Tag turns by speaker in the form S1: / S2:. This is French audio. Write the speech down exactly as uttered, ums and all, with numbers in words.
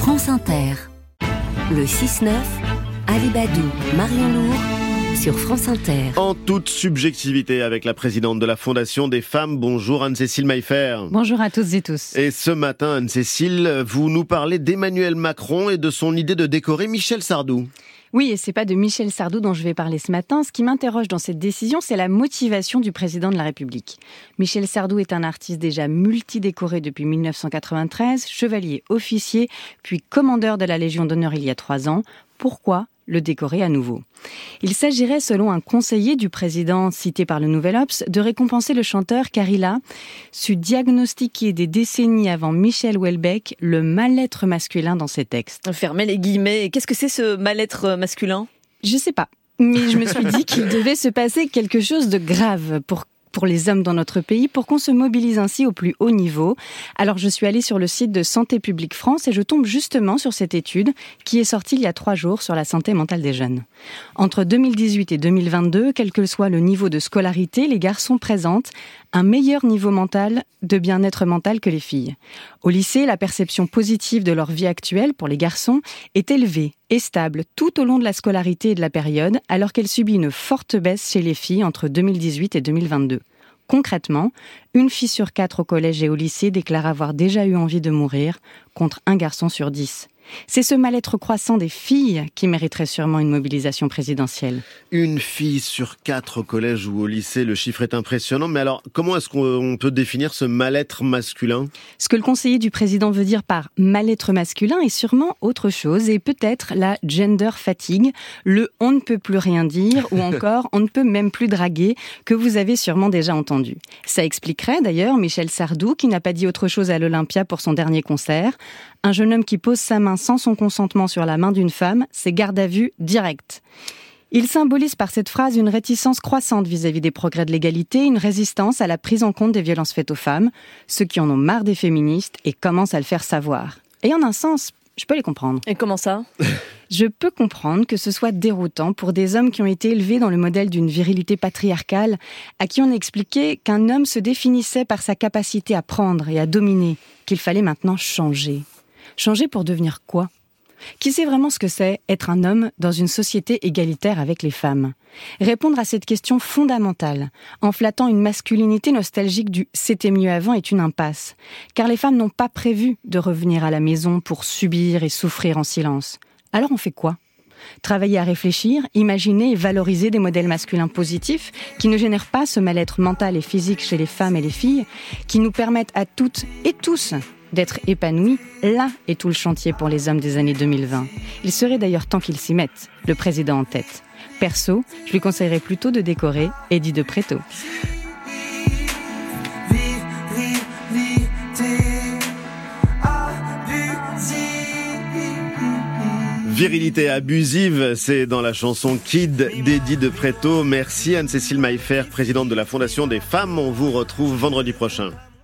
S1: France Inter. Le six neuf, Ali Badou, Marion Lourd, sur France Inter.
S2: En toute subjectivité avec la présidente de la Fondation des femmes. Bonjour Anne-Cécile Maillefer.
S3: Bonjour à toutes et tous.
S2: Et ce matin, Anne-Cécile, vous nous parlez d'Emmanuel Macron et de son idée de décorer Michel Sardou.
S3: Oui, et c'est pas de Michel Sardou dont je vais parler ce matin. Ce qui m'interroge dans cette décision, c'est la motivation du président de la République. Michel Sardou est un artiste déjà multidécoré depuis mille neuf cent quatre-vingt-treize, chevalier, officier, puis commandeur de la Légion d'honneur il y a trois ans. Pourquoi le décorer à nouveau? Il s'agirait, selon un conseiller du président cité par le Nouvel Obs, de récompenser le chanteur car il a su diagnostiquer des décennies avant Michel Houellebecq le mal-être masculin dans ses textes.
S4: Fermez les guillemets. Qu'est-ce que c'est ce mal-être masculin?
S3: Je sais pas, mais je me suis dit qu'il devait se passer quelque chose de grave pour pour les hommes dans notre pays, pour qu'on se mobilise ainsi au plus haut niveau. Alors je suis allée sur le site de Santé publique France et je tombe justement sur cette étude qui est sortie il y a trois jours sur la santé mentale des jeunes. Entre deux mille dix-huit et deux mille vingt-deux, quel que soit le niveau de scolarité, les garçons présentent un meilleur niveau mental de bien-être mental que les filles. Au lycée, la perception positive de leur vie actuelle pour les garçons est élevée et stable tout au long de la scolarité et de la période, alors qu'elle subit une forte baisse chez les filles entre deux mille dix-huit et deux mille vingt-deux. Concrètement, une fille sur quatre au collège et au lycée déclare avoir déjà eu envie de mourir, contre un garçon sur dix. C'est ce mal-être croissant des filles qui mériterait sûrement une mobilisation présidentielle.
S2: Une fille sur quatre au collège ou au lycée, le chiffre est impressionnant. Mais alors, comment est-ce qu'on peut définir ce mal-être masculin?
S3: Ce que le conseiller du président veut dire par mal-être masculin est sûrement autre chose, et peut-être la gender fatigue, le on ne peut plus rien dire, ou encore on ne peut même plus draguer, que vous avez sûrement déjà entendu. Ça expliquerait d'ailleurs Michel Sardou, qui n'a pas dit autre chose à l'Olympia pour son dernier concert. Un jeune homme qui pose sa main sans son consentement sur la main d'une femme, c'est garde à vue direct. Il symbolise par cette phrase une réticence croissante vis-à-vis des progrès de l'égalité, une résistance à la prise en compte des violences faites aux femmes, ceux qui en ont marre des féministes et commencent à le faire savoir. Et en un sens, je peux les comprendre.
S4: Et comment ça?
S3: Je peux comprendre que ce soit déroutant pour des hommes qui ont été élevés dans le modèle d'une virilité patriarcale, à qui on a expliqué qu'un homme se définissait par sa capacité à prendre et à dominer, qu'il fallait maintenant changer. Changer pour devenir quoi? Qui sait vraiment ce que c'est être un homme dans une société égalitaire avec les femmes? Répondre à cette question fondamentale, en flattant une masculinité nostalgique du « c'était mieux avant » est une impasse. Car les femmes n'ont pas prévu de revenir à la maison pour subir et souffrir en silence. Alors on fait quoi? Travailler à réfléchir, imaginer et valoriser des modèles masculins positifs qui ne génèrent pas ce mal-être mental et physique chez les femmes et les filles, qui nous permettent à toutes et tous d'être épanouis. Là est tout le chantier pour les hommes des années deux mille vingt. Il serait d'ailleurs temps qu'ils s'y mettent, le président en tête. Perso, je lui conseillerais plutôt de décorer Eddie de Pretto.
S2: Virilité abusive, c'est dans la chanson Kid d'Eddie de Pretto. Merci Anne-Cécile Maillefer, présidente de la Fondation des femmes. On vous retrouve vendredi prochain.